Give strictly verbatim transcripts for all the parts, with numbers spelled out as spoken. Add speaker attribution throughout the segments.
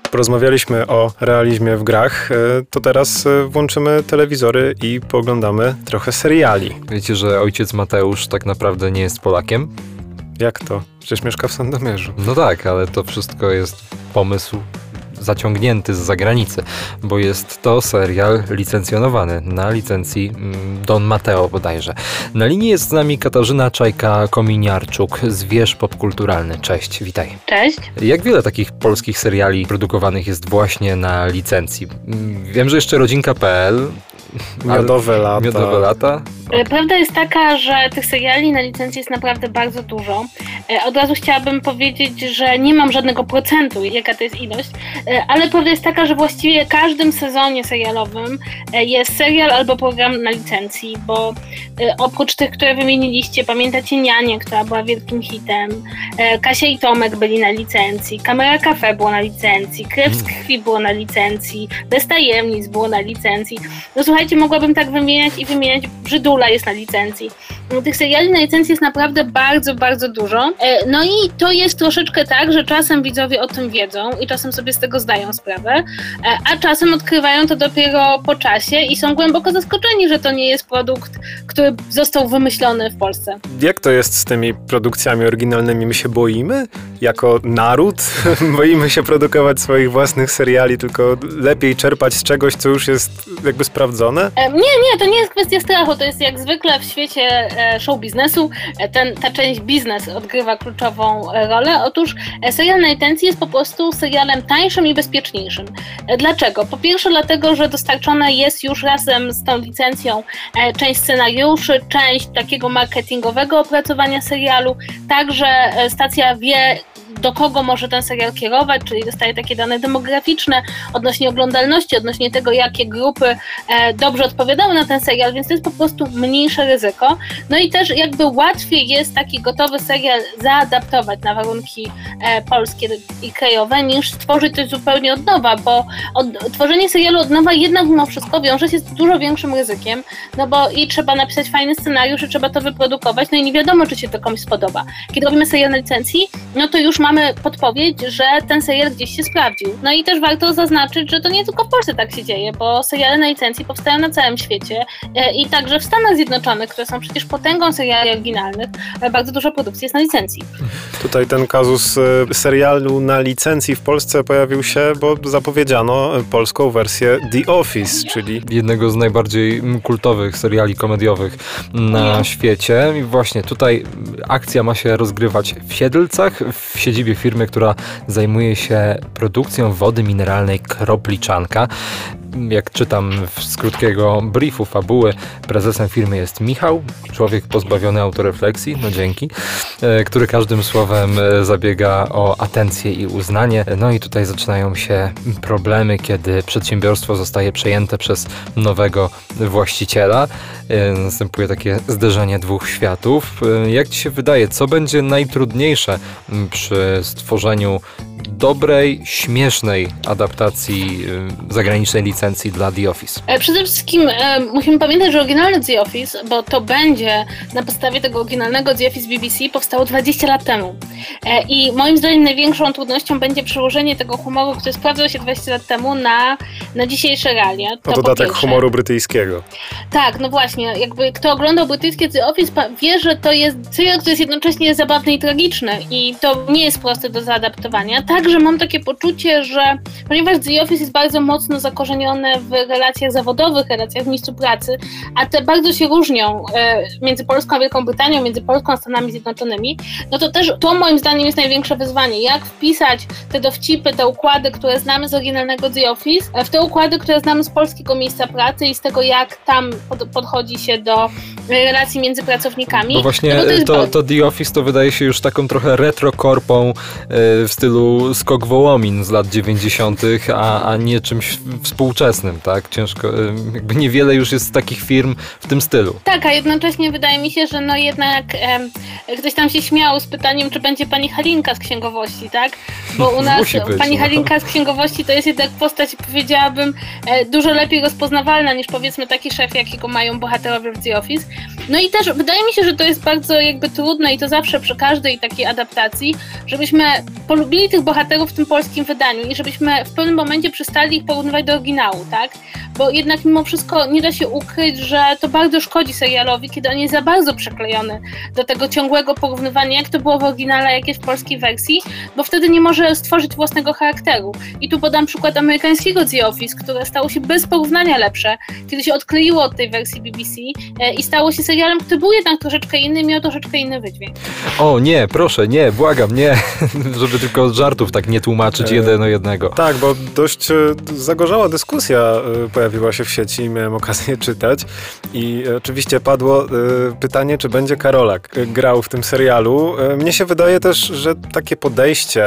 Speaker 1: porozmawialiśmy o realizmie w grach, to teraz włączymy telewizory i pooglądamy trochę seriali.
Speaker 2: Wiecie, że ojciec Mateusz tak naprawdę nie jest Polakiem?
Speaker 1: Jak to? Przecież mieszka w Sandomierzu.
Speaker 2: No tak, ale to wszystko jest pomysł zaciągnięty z zagranicy, bo jest to serial licencjonowany na licencji Don Mateo bodajże. Na linii jest z nami Katarzyna Czajka-Kominiarczuk, Zwierz Popkulturalny. Cześć, witaj.
Speaker 3: Cześć.
Speaker 2: Jak wiele takich polskich seriali produkowanych jest właśnie na licencji? Wiem, że jeszcze rodzinka kropka pe el.
Speaker 1: Miodowe lata.
Speaker 2: Miodowe lata?
Speaker 3: Prawda jest taka, że tych seriali na licencji jest naprawdę bardzo dużo. Od razu chciałabym powiedzieć, że nie mam żadnego procentu, jaka to jest ilość, ale prawda jest taka, że właściwie w każdym sezonie serialowym jest serial albo program na licencji, bo oprócz tych, które wymieniliście, pamiętacie Nianię, która była wielkim hitem, Kasia i Tomek byli na licencji, Kamera Cafe było na licencji, Krew z krwi było na licencji, Bez tajemnic było na licencji. No słuchajcie, mogłabym tak wymieniać i wymieniać, Brzydula jest na licencji. Tych seriali na licencji jest naprawdę bardzo, bardzo dużo. No i to jest troszeczkę tak, że czasem widzowie o tym wiedzą i czasem sobie z tego zdają sprawę, a czasem odkrywają to dopiero po czasie i są głęboko zaskoczeni, że to nie jest produkt, który został wymyślony w Polsce.
Speaker 1: Jak to jest z tymi produkcjami oryginalnymi? My się boimy? Jako naród? Boimy się produkować swoich własnych seriali, tylko lepiej czerpać z czegoś, co już jest jakby sprawdzone?
Speaker 3: Nie, nie, to nie jest kwestia strachu, to jest jak zwykle w świecie show biznesu, ten, ta część biznes odgrywa kluczową rolę. Otóż serial na licencji jest po prostu serialem tańszym i bezpieczniejszym. Dlaczego? Po pierwsze dlatego, że dostarczona jest już razem z tą licencją część scenariuszy, część takiego marketingowego opracowania serialu, także stacja wie, do kogo może ten serial kierować, czyli dostaje takie dane demograficzne odnośnie oglądalności, odnośnie tego, jakie grupy e, dobrze odpowiadały na ten serial, więc to jest po prostu mniejsze ryzyko. No i też jakby łatwiej jest taki gotowy serial zaadaptować na warunki e, polskie i krajowe, niż stworzyć coś zupełnie od nowa, bo od, tworzenie serialu od nowa jednak mimo wszystko wiąże się z dużo większym ryzykiem, no bo i trzeba napisać fajny scenariusz, i trzeba to wyprodukować, no i nie wiadomo, czy się to komuś spodoba. Kiedy robimy serial na licencji, no to już mamy podpowiedź, że ten serial gdzieś się sprawdził. No i też warto zaznaczyć, że to nie tylko w Polsce tak się dzieje, bo seriale na licencji powstają na całym świecie i także w Stanach Zjednoczonych, które są przecież potęgą seriali oryginalnych, bardzo dużo produkcji jest na licencji.
Speaker 1: Tutaj ten kazus serialu na licencji w Polsce pojawił się, bo zapowiedziano polską wersję The Office, czyli
Speaker 2: jednego z najbardziej kultowych seriali komediowych na świecie. I właśnie tutaj akcja ma się rozgrywać w Siedlcach, w siedzibie firmy, która zajmuje się produkcją wody mineralnej Kropliczanka. Jak czytam z krótkiego briefu fabuły, prezesem firmy jest Michał, człowiek pozbawiony autorefleksji, no dzięki, który każdym słowem zabiega o atencję i uznanie. No i tutaj zaczynają się problemy, kiedy przedsiębiorstwo zostaje przejęte przez nowego właściciela. Następuje takie zderzenie dwóch światów. Jak ci się wydaje, co będzie najtrudniejsze przy stworzeniu dobrej, śmiesznej adaptacji zagranicznej licencji dla The Office?
Speaker 3: Przede wszystkim e, musimy pamiętać, że oryginalny The Office, bo to będzie na podstawie tego oryginalnego The Office B B C, powstało dwadzieścia lat temu. E, I moim zdaniem największą trudnością będzie przełożenie tego humoru, który sprawdzał się dwadzieścia lat temu na, na dzisiejsze realia.
Speaker 1: To no dodatek humoru brytyjskiego.
Speaker 3: Tak, no właśnie. Jakby kto oglądał brytyjskie The Office, wie, że to jest serial, który jest jednocześnie zabawny i tragiczny i to nie jest proste do zaadaptowania. Także mam takie poczucie, że ponieważ The Office jest bardzo mocno zakorzenione w relacjach zawodowych, relacjach w miejscu pracy, a te bardzo się różnią e, między Polską a Wielką Brytanią, między Polską a Stanami Zjednoczonymi, no to też to moim zdaniem jest największe wyzwanie. Jak wpisać te dowcipy, te układy, które znamy z oryginalnego The Office, w te układy, które znamy z polskiego miejsca pracy i z tego, jak tam pod, podchodzi się do relacji między pracownikami.
Speaker 2: Bo właśnie no bo to, to, to The Office to wydaje się już taką trochę retrokorpą e, w stylu Skok Wołomin z lat dziewięćdziesiątych, a, a nie czymś współczesnym, tak? Ciężko, jakby niewiele już jest takich firm w tym stylu.
Speaker 3: Tak, a jednocześnie wydaje mi się, że no jednak e, ktoś tam się śmiał z pytaniem, czy będzie pani Halinka z księgowości, tak? Bo u nas
Speaker 2: być,
Speaker 3: pani
Speaker 2: no.
Speaker 3: Halinka z księgowości to jest jednak postać, powiedziałabym, e, dużo lepiej rozpoznawalna niż powiedzmy taki szef, jakiego mają bohaterowie w The Office. No i też wydaje mi się, że to jest bardzo jakby trudne i to zawsze przy każdej takiej adaptacji, żebyśmy polubili tych bohaterów w tym polskim wydaniu i żebyśmy w pewnym momencie przestali ich porównywać do oryginału, tak? Bo jednak mimo wszystko nie da się ukryć, że to bardzo szkodzi serialowi, kiedy on jest za bardzo przyklejony do tego ciągłego porównywania, jak to było w oryginale, jak jest w polskiej wersji, bo wtedy nie może stworzyć własnego charakteru. I tu podam przykład amerykańskiego The Office, które stało się bez porównania lepsze, kiedy się odkleiło od tej wersji B B C i stało się serialem, który był jednak troszeczkę inny, miał troszeczkę inny wydźwięk.
Speaker 2: O nie, proszę, nie, błagam, nie, żeby tylko od żartów tak nie tłumaczyć jeden o jednego.
Speaker 1: Tak, bo dość zagorzała dyskusja pojawiła się w sieci i miałem okazję czytać i oczywiście padło pytanie, czy będzie Karolak grał w tym serialu. Mnie się wydaje też, że takie podejście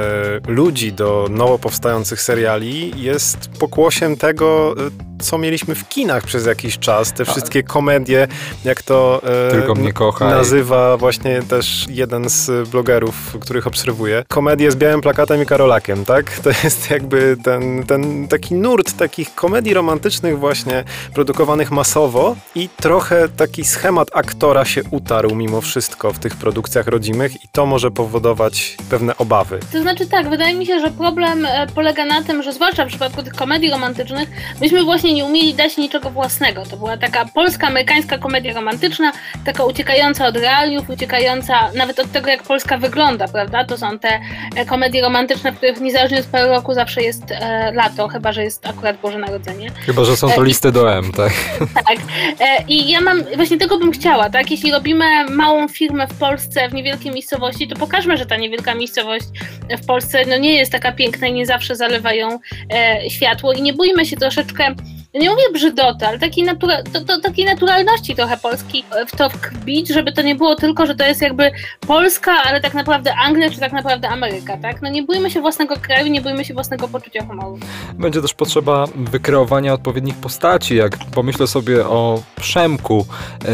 Speaker 1: ludzi do nowo powstających seriali jest pokłosiem tego, co mieliśmy w kinach przez jakiś czas. Te wszystkie komedie, jak to
Speaker 2: Tylko mnie kochaj.
Speaker 1: nazywa właśnie też jeden z blogerów, których obserwuję. Komedie z białym plakatem i Karolakiem, tak? To jest jakby ten, ten taki nurt takich komedii romantycznych właśnie produkowanych masowo i trochę taki schemat aktora się utarł mimo wszystko w tych produkcjach rodzimych i to może powodować pewne obawy.
Speaker 3: To znaczy tak, wydaje mi się, że problem polega na tym, że zwłaszcza w przypadku tych komedii romantycznych myśmy właśnie nie umieli dać niczego własnego. To była taka polska-amerykańska komedia romantyczna, taka uciekająca od realiów, uciekająca nawet od tego, jak Polska wygląda, prawda? To są te komedie romantyczne, w których niezależnie od pory roku zawsze jest e, lato, chyba że jest akurat Boże Narodzenie.
Speaker 2: Chyba że są to listy do M, tak?
Speaker 3: Tak. E, I ja mam, właśnie tego bym chciała, tak? Jeśli robimy małą firmę w Polsce, w niewielkiej miejscowości, to pokażmy, że ta niewielka miejscowość w Polsce no, nie jest taka piękna i nie zawsze zalewają e, światło i nie bójmy się troszeczkę, nie mówię brzydoty, ale takiej, natura- to, to, takiej naturalności trochę Polski w to wbić, żeby to nie było tylko, że to jest jakby Polska, ale tak naprawdę Anglia, czy tak naprawdę Ameryka, tak? No nie bójmy się własnego kraju, nie bójmy się własnego poczucia humoru.
Speaker 2: Będzie też potrzeba wykreowania odpowiednich postaci, jak pomyślę sobie o Przemku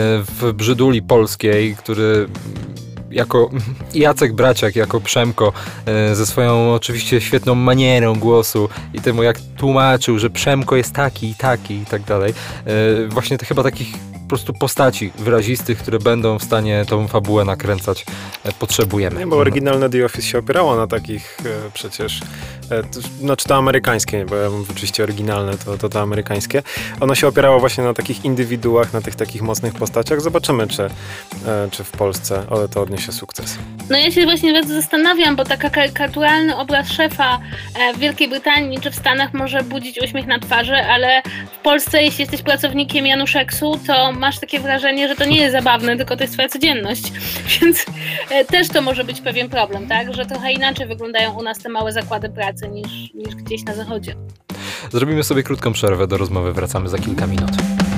Speaker 2: w Brzyduli Polskiej, który jako Jacek Braciak, jako Przemko, ze swoją oczywiście świetną manierą głosu i temu jak tłumaczył, że Przemko jest taki i taki i tak dalej. Właśnie to chyba takich po prostu postaci wyrazistych, które będą w stanie tą fabułę nakręcać, potrzebujemy.
Speaker 1: Nie, bo oryginalne The Office się opierało na takich e, przecież, e, to, znaczy to amerykańskie, bo ja mówię oczywiście oryginalne, to, to to amerykańskie. Ono się opierało właśnie na takich indywiduach, na tych takich mocnych postaciach. Zobaczymy, czy, e, czy w Polsce to odniesie sukces.
Speaker 3: No ja się właśnie bardzo zastanawiam, bo taki karykaturalny obraz szefa w Wielkiej Brytanii czy w Stanach może budzić uśmiech na twarzy, ale w Polsce, jeśli jesteś pracownikiem Januszeksu, to masz takie wrażenie, że to nie jest zabawne, tylko to jest twoja codzienność. Więc też to może być pewien problem, tak? Że trochę inaczej wyglądają u nas te małe zakłady pracy niż, niż gdzieś na zachodzie.
Speaker 2: Zrobimy sobie krótką przerwę, do rozmowy wracamy za kilka minut.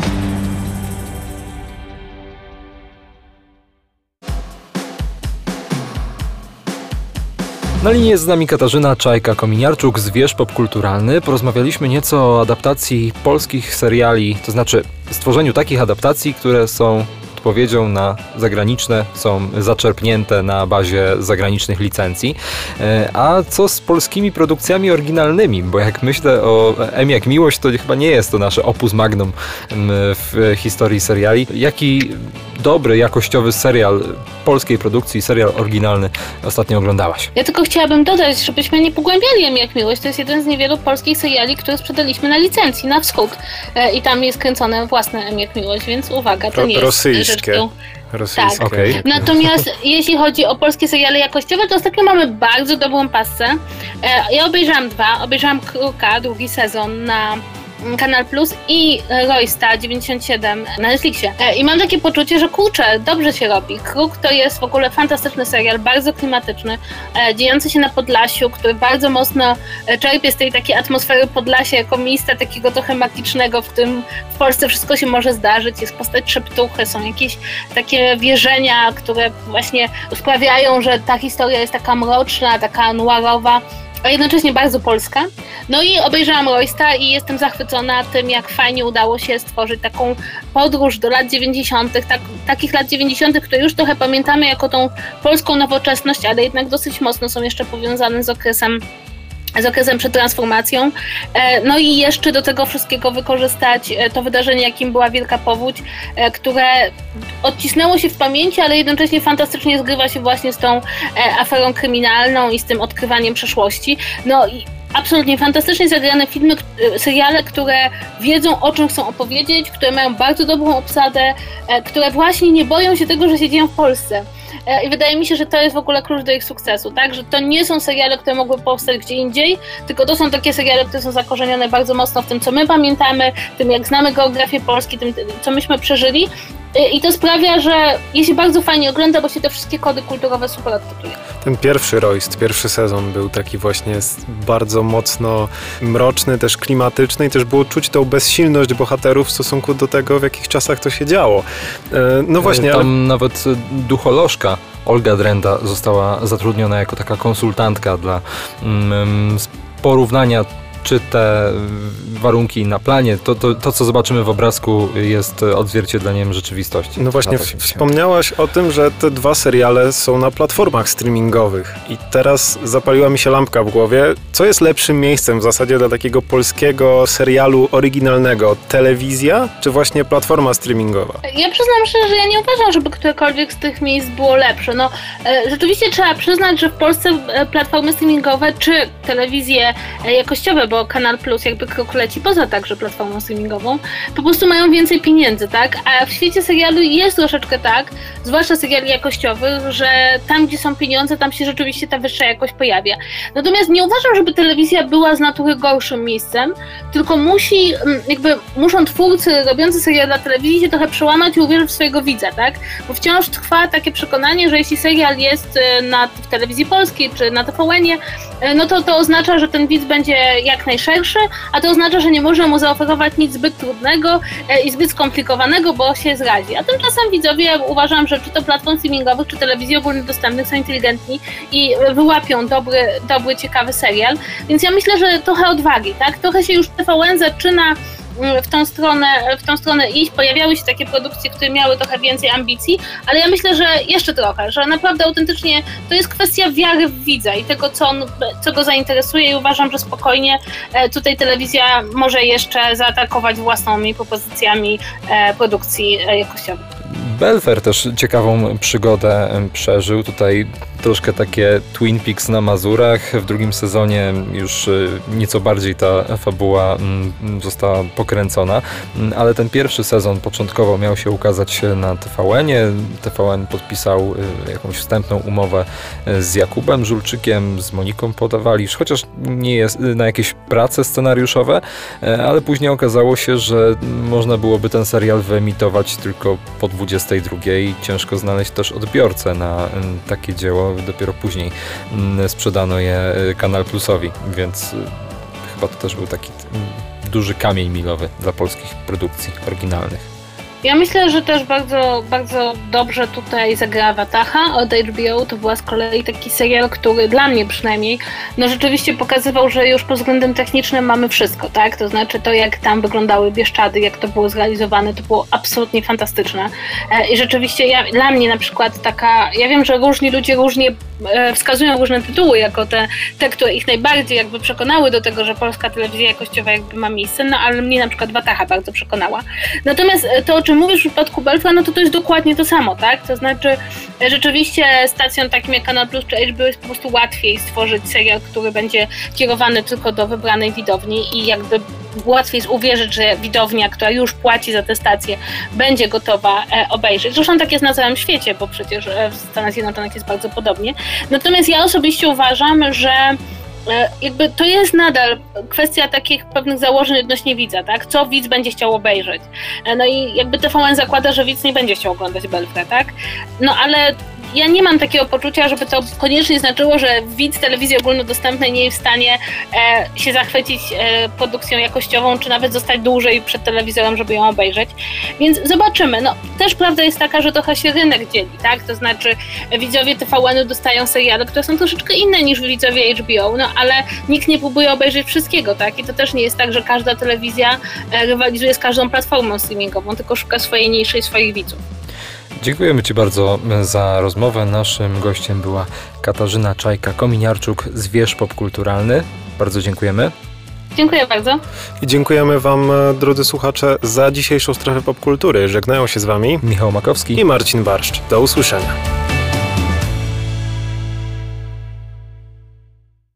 Speaker 2: Na linii jest z nami Katarzyna Czajka-Kominiarczuk, Zwierz Popkulturalny. Porozmawialiśmy nieco o adaptacji polskich seriali, to znaczy stworzeniu takich adaptacji, które są odpowiedzią na zagraniczne, są zaczerpnięte na bazie zagranicznych licencji. A co z polskimi produkcjami oryginalnymi? Bo jak myślę o M jak Miłość, to chyba nie jest to nasze opus magnum w historii seriali. Jaki dobry, jakościowy serial polskiej produkcji, serial oryginalny ostatnio oglądałaś?
Speaker 3: Ja tylko chciałabym dodać, żebyśmy nie pogłębiali M jak Miłość. To jest jeden z niewielu polskich seriali, które sprzedaliśmy na licencji, na wschód. I tam jest kręcone własne M jak Miłość, więc uwaga, to nie jest
Speaker 1: rosyjskie.
Speaker 3: rzeczką.
Speaker 1: Rosyjskie.
Speaker 3: Tak.
Speaker 2: Okay.
Speaker 3: Natomiast jeśli chodzi o polskie seriale jakościowe, to ostatnio mamy bardzo dobrą pasę. Ja obejrzałam dwa. Obejrzałam Kruka, drugi sezon na Kanal Plus i Roysta dziewięćdziesiąt siedem na Netflixie. I mam takie poczucie, że kurczę, dobrze się robi. Kruk to jest w ogóle fantastyczny serial, bardzo klimatyczny, dziejący się na Podlasiu, który bardzo mocno czerpie z tej takiej atmosfery Podlasia jako miejsca takiego trochę magicznego, w którym w Polsce wszystko się może zdarzyć. Jest postać Szeptuchy, są jakieś takie wierzenia, które właśnie sprawiają, że ta historia jest taka mroczna, taka noirowa, a jednocześnie bardzo polska. No i obejrzałam Roysta i jestem zachwycona tym, jak fajnie udało się stworzyć taką podróż do lat dziewięćdziesiątych, tak, takich lat dziewięćdziesiątych, które już trochę pamiętamy jako tą polską nowoczesność, ale jednak dosyć mocno są jeszcze powiązane z okresem z okresem przed transformacją, no i jeszcze do tego wszystkiego wykorzystać to wydarzenie, jakim była Wielka Powódź, które odcisnęło się w pamięci, ale jednocześnie fantastycznie zgrywa się właśnie z tą aferą kryminalną i z tym odkrywaniem przeszłości. No i absolutnie fantastycznie zagrane filmy, seriale, które wiedzą, o czym chcą opowiedzieć, które mają bardzo dobrą obsadę, które właśnie nie boją się tego, że się dzieją w Polsce. I wydaje mi się, że to jest w ogóle klucz do ich sukcesu, tak? Że to nie są seriale, które mogły powstać gdzie indziej, tylko to są takie seriale, które są zakorzenione bardzo mocno w tym, co my pamiętamy, tym, jak znamy geografię Polski, tym, co myśmy przeżyli. I to sprawia, że je się bardzo fajnie ogląda, bo się te wszystkie kody kulturowe super odczytuje.
Speaker 1: Ten pierwszy Royst, pierwszy sezon był taki właśnie bardzo mocno mroczny, też klimatyczny i też było czuć tą bezsilność bohaterów w stosunku do tego, w jakich czasach to się działo. No właśnie,
Speaker 2: Tam
Speaker 1: ale...
Speaker 2: nawet ducholożka Olga Drenda została zatrudniona jako taka konsultantka dla mm, porównania, czy te warunki na planie, to, to, to co zobaczymy w obrazku, jest odzwierciedleniem rzeczywistości.
Speaker 1: No właśnie, w, wspomniałaś o tym, że te dwa seriale są na platformach streamingowych i teraz zapaliła mi się lampka w głowie. Co jest lepszym miejscem w zasadzie dla takiego polskiego serialu oryginalnego? Telewizja, czy właśnie platforma streamingowa?
Speaker 3: Ja przyznam szczerze, że ja nie uważam, żeby którekolwiek z tych miejsc było lepsze. No, e, rzeczywiście trzeba przyznać, że w Polsce e, platformy streamingowe, czy telewizje e, jakościowe, bo Kanal Plus jakby krok leci poza także platformą streamingową, po prostu mają więcej pieniędzy, tak? A w świecie serialu jest troszeczkę tak, zwłaszcza seriali jakościowych, że tam, gdzie są pieniądze, tam się rzeczywiście ta wyższa jakość pojawia. Natomiast nie uważam, żeby telewizja była z natury gorszym miejscem, tylko musi, jakby muszą twórcy robiący serial dla telewizji się trochę przełamać i uwierzyć w swojego widza, tak? Bo wciąż trwa takie przekonanie, że jeśli serial jest na, w telewizji polskiej czy na T V N-ie, no to to oznacza, że ten widz będzie jak najszerszy, a to oznacza, że nie można mu zaoferować nic zbyt trudnego i zbyt skomplikowanego, bo się zradzi. A tymczasem widzowie, uważam, że czy to platform streamingowych, czy telewizji ogólnodostępnych są inteligentni i wyłapią dobry, dobry, ciekawy serial. Więc ja myślę, że trochę odwagi, tak? Trochę się już T V N zaczyna w tą stronę, w tą stronę iść. Pojawiały się takie produkcje, które miały trochę więcej ambicji, ale ja myślę, że jeszcze trochę, że naprawdę autentycznie to jest kwestia wiary w widza i tego, co, on, co go zainteresuje i uważam, że spokojnie tutaj telewizja może jeszcze zaatakować własnymi propozycjami produkcji jakościowych.
Speaker 2: Belfer też ciekawą przygodę przeżył. Tutaj troszkę takie Twin Peaks na Mazurach. W drugim sezonie już nieco bardziej ta fabuła została pokręcona, ale ten pierwszy sezon początkowo miał się ukazać na T V N-ie. T V N podpisał jakąś wstępną umowę z Jakubem Żulczykiem, z Moniką Podawalisz, chociaż nie jest na jakieś prace scenariuszowe, ale później okazało się, że można byłoby ten serial wyemitować tylko po dwudziestej drugiej. Ciężko znaleźć też odbiorcę na takie dzieło. Dopiero później sprzedano je Kanal Plusowi, więc chyba to też był taki duży kamień milowy dla polskich produkcji oryginalnych.
Speaker 3: Ja myślę, że też bardzo, bardzo dobrze tutaj zagrała Wataha od H B O. To była z kolei taki serial, który dla mnie przynajmniej, no rzeczywiście pokazywał, że już pod względem technicznym mamy wszystko, tak? To znaczy to, jak tam wyglądały Bieszczady, jak to było zrealizowane, to było absolutnie fantastyczne. I rzeczywiście ja, dla mnie na przykład taka, ja wiem, że różni ludzie różnie wskazują różne tytuły jako te, te, które ich najbardziej jakby przekonały do tego, że polska telewizja jakościowa jakby ma miejsce, no ale mnie na przykład Wataha bardzo przekonała. Natomiast to, o czym mówisz w przypadku Belfra, no to to jest dokładnie to samo, tak? To znaczy rzeczywiście stacjom takim jak Kanal Plus czy H B O jest po prostu łatwiej stworzyć serial, który będzie kierowany tylko do wybranej widowni i jakby łatwiej jest uwierzyć, że widownia, która już płaci za tę stację, będzie gotowa obejrzeć. Zresztą tak jest na całym świecie, bo przecież w Stanach Zjednoczonych jest bardzo podobnie. Natomiast ja osobiście uważam, że jakby to jest nadal kwestia takich pewnych założeń odnośnie widza, tak? Co widz będzie chciał obejrzeć. No i jakby T V N zakłada, że widz nie będzie chciał oglądać Belfra, tak? No ale ja nie mam takiego poczucia, żeby to koniecznie znaczyło, że widz telewizji ogólnodostępnej nie jest w stanie e, się zachwycić e, produkcją jakościową, czy nawet zostać dłużej przed telewizorem, żeby ją obejrzeć. Więc zobaczymy. No, też prawda jest taka, że trochę się rynek dzieli, tak? To znaczy widzowie T V N-u dostają seriale, które są troszeczkę inne niż widzowie H B O, no ale nikt nie próbuje obejrzeć wszystkiego, tak? I to też nie jest tak, że każda telewizja e, rywalizuje z każdą platformą streamingową, tylko szuka swojej niszy i swoich widzów.
Speaker 2: Dziękujemy Ci bardzo za rozmowę. Naszym gościem była Katarzyna Czajka-Kominiarczuk, Zwierz Popkulturalny. Bardzo dziękujemy.
Speaker 3: Dziękuję bardzo.
Speaker 1: I dziękujemy Wam, drodzy słuchacze, za dzisiejszą Strefę Popkultury. Żegnają się z Wami
Speaker 2: Michał Makowski
Speaker 1: i Marcin Barszcz. Do usłyszenia.